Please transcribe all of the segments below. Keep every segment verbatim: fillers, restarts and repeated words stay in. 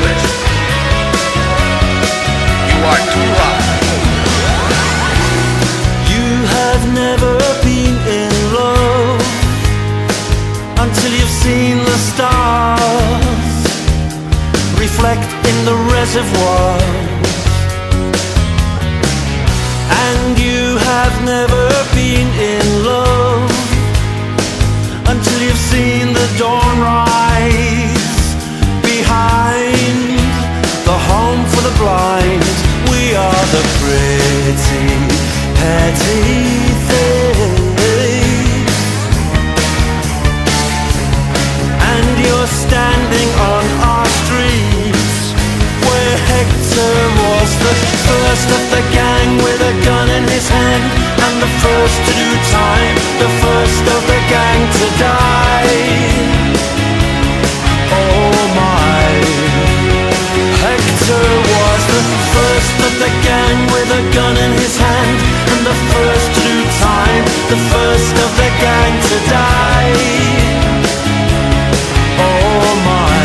savage. You are too hot. You have never been in love until you've seen the stars reflect in the reservoir. And you have never been in love until you've seen the dawn rise behind the home for the blind. We are the pretty, petty things, and you're standing on our streets where Hector was the first of the gang with a gun in his hand, and the first to do time, the first of the gang to die. Oh my, Hector was the first of the gang with a gun in his hand, and the first to do time, the first of the gang to die. Oh my,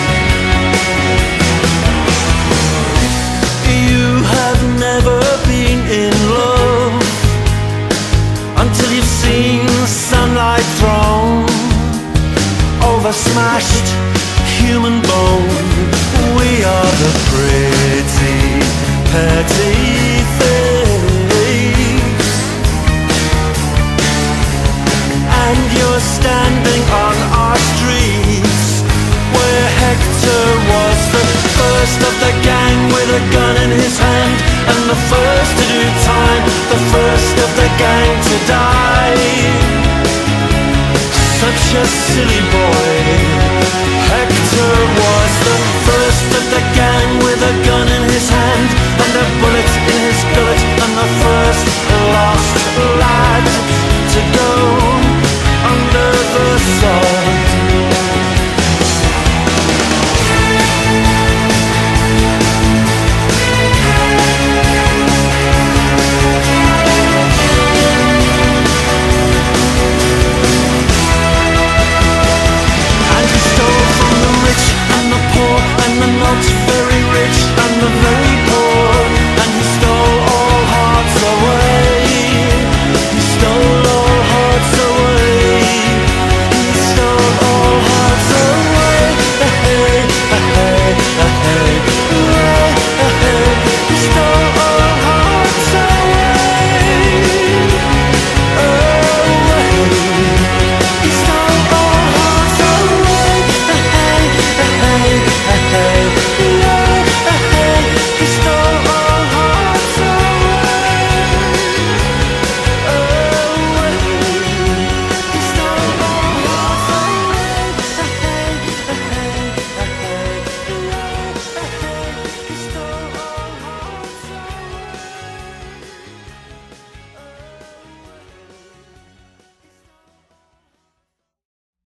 you have never been in love until you've seen sunlight thrown over smashed human bone. We are the pretty, petty things, and you're standing on our streets where Hector was the first of the gang with a gun in his hand, and the first to do time, the first of the gang to die. Such a silly boy,